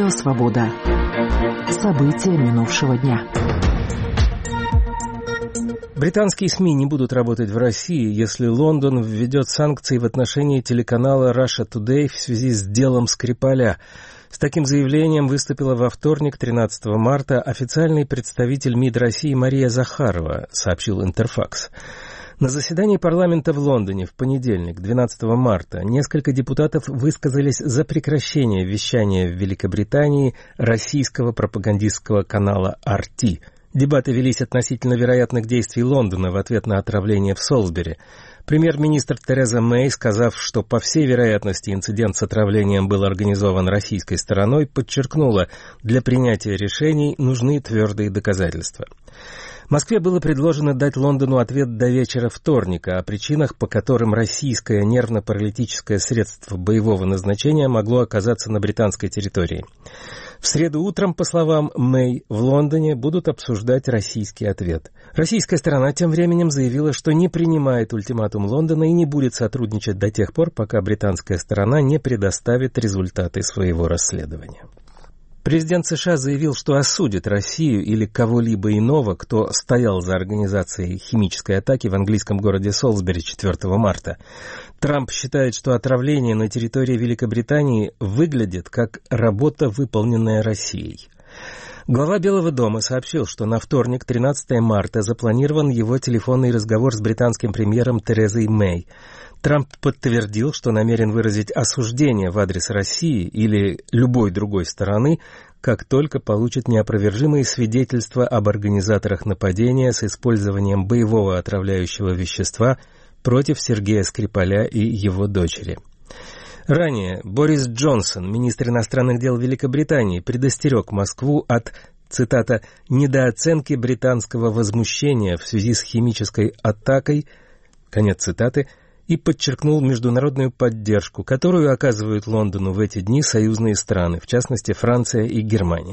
Свобода. События минувшего дня. Британские СМИ не будут работать в России, если Лондон введет санкции в отношении телеканала Russia Today в связи с делом Скрипаля. С таким заявлением выступила во вторник, 13 марта, официальный представитель МИД России Мария Захарова, сообщил Интерфакс. На заседании парламента в Лондоне в понедельник, 12 марта, несколько депутатов высказались за прекращение вещания в Великобритании российского пропагандистского канала RT. Дебаты велись относительно вероятных действий Лондона в ответ на отравление в Солсбери. Премьер-министр Тереза Мэй, сказав, что по всей вероятности инцидент с отравлением был организован российской стороной, подчеркнула, для принятия решений нужны твердые доказательства. Москве было предложено дать Лондону ответ до вечера вторника о причинах, по которым российское нервно-паралитическое средство боевого назначения могло оказаться на британской территории. В среду утром, по словам Мэй, в Лондоне будут обсуждать российский ответ. Российская сторона тем временем заявила, что не принимает ультиматум Лондона и не будет сотрудничать до тех пор, пока британская сторона не предоставит результаты своего расследования. Президент США заявил, что осудит Россию или кого-либо иного, кто стоял за организацией химической атаки в английском городе Солсбери 4 марта. Трамп считает, что отравление на территории Великобритании выглядит как работа, выполненная Россией. Глава Белого дома сообщил, что на вторник, 13 марта, запланирован его телефонный разговор с британским премьером Терезой Мэй. Трамп подтвердил, что намерен выразить осуждение в адрес России или любой другой стороны, как только получит неопровержимые свидетельства об организаторах нападения с использованием боевого отравляющего вещества против Сергея Скрипаля и его дочери. Ранее Борис Джонсон, министр иностранных дел Великобритании, предостерег Москву от, цитата, «недооценки британского возмущения в связи с химической атакой», конец цитаты, и подчеркнул международную поддержку, которую оказывают Лондону в эти дни союзные страны, в частности Франция и Германия.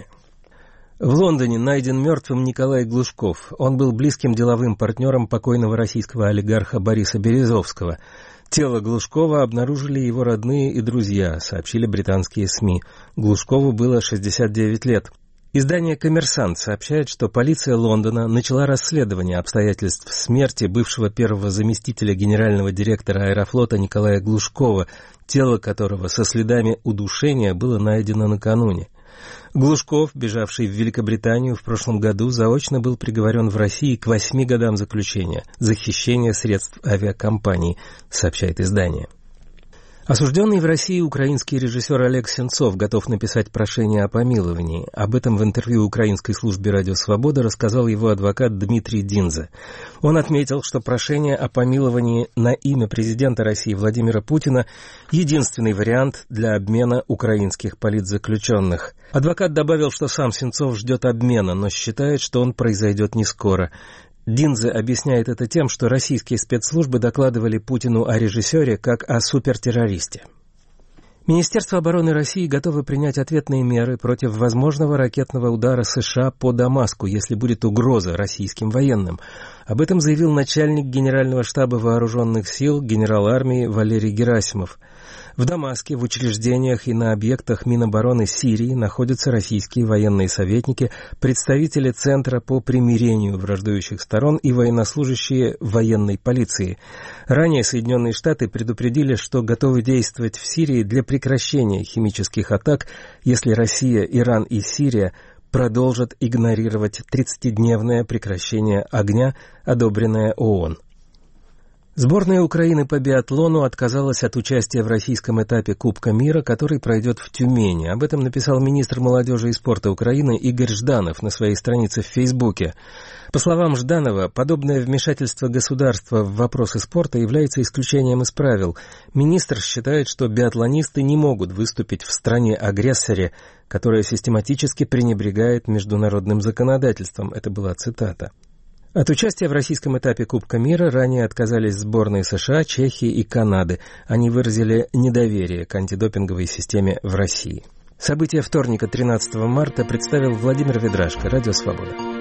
В Лондоне найден мертвым Николай Глушков. Он был близким деловым партнером покойного российского олигарха Бориса Березовского. Тело Глушкова обнаружили его родные и друзья, сообщили британские СМИ. Глушкову было 69 лет. Издание «Коммерсант» сообщает, что полиция Лондона начала расследование обстоятельств смерти бывшего первого заместителя генерального директора Аэрофлота Николая Глушкова, тело которого со следами удушения было найдено накануне. Глушков, бежавший в Великобританию в прошлом году, заочно был приговорен в России к 8 годам заключения за хищение средств авиакомпаний, сообщает издание. Осужденный в России украинский режиссер Олег Сенцов готов написать прошение о помиловании. Об этом в интервью украинской службе «Радио Свобода» рассказал его адвокат Дмитрий Динзе. Он отметил, что прошение о помиловании на имя президента России Владимира Путина – единственный вариант для обмена украинских политзаключенных. Адвокат добавил, что сам Сенцов ждет обмена, но считает, что он произойдет не скоро. Динзе объясняет это тем, что российские спецслужбы докладывали Путину о режиссере как о супертеррористе. Министерство обороны России готово принять ответные меры против возможного ракетного удара США по Дамаску, если будет угроза российским военным. Об этом заявил начальник Генерального штаба вооруженных сил генерал армии Валерий Герасимов. В Дамаске, в учреждениях и на объектах Минобороны Сирии находятся российские военные советники, представители Центра по примирению враждующих сторон и военнослужащие военной полиции. Ранее Соединенные Штаты предупредили, что готовы действовать в Сирии для прекращения химических атак, если Россия, Иран и Сирия продолжат игнорировать 30-дневное прекращение огня, одобренное ООН. Сборная Украины по биатлону отказалась от участия в российском этапе Кубка мира, который пройдет в Тюмени. Об этом написал министр молодежи и спорта Украины Игорь Жданов на своей странице в Фейсбуке. По словам Жданова, подобное вмешательство государства в вопросы спорта является исключением из правил. Министр считает, что биатлонисты не могут выступить в стране-агрессоре, которая систематически пренебрегает международным законодательством. Это была цитата. От участия в российском этапе Кубка мира ранее отказались сборные США, Чехии и Канады. Они выразили недоверие к антидопинговой системе в России. События вторника, 13 марта, представил Владимир Ведрашко, Радио Свобода.